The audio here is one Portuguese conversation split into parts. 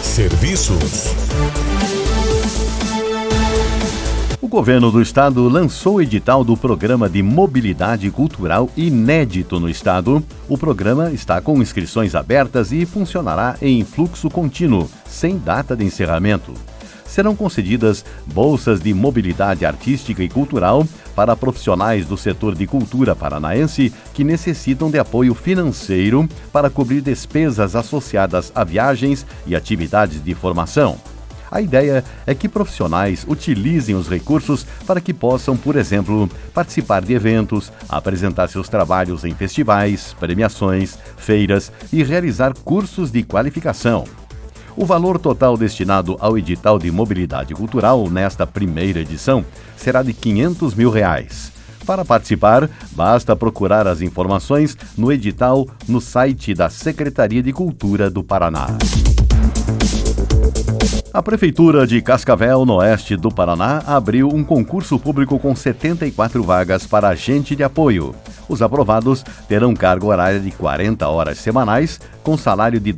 Serviços. O governo do estado lançou o edital do Programa de Mobilidade Cultural inédito no estado. O programa está com inscrições abertas e funcionará em fluxo contínuo, sem data de encerramento. Serão concedidas bolsas de mobilidade artística e cultural para profissionais do setor de cultura paranaense que necessitam de apoio financeiro para cobrir despesas associadas a viagens e atividades de formação. A ideia é que profissionais utilizem os recursos para que possam, por exemplo, participar de eventos, apresentar seus trabalhos em festivais, premiações, feiras e realizar cursos de qualificação. O valor total destinado ao edital de mobilidade cultural nesta primeira edição será de R$ 500 mil. Para participar, basta procurar as informações no edital no site da Secretaria de Cultura do Paraná. A Prefeitura de Cascavel, no oeste do Paraná, abriu um concurso público com 74 vagas para agente de apoio. Os aprovados terão carga horária de 40 horas semanais, com salário de R$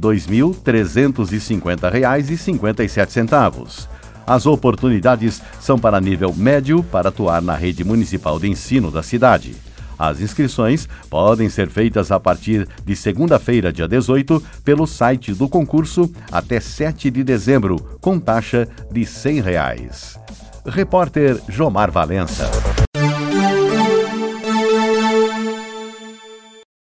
2.350,57. As oportunidades são para nível médio para atuar na rede municipal de ensino da cidade. As inscrições podem ser feitas a partir de segunda-feira, dia 18, pelo site do concurso até 7 de dezembro, com taxa de R$ 100. Repórter Jomar Valença.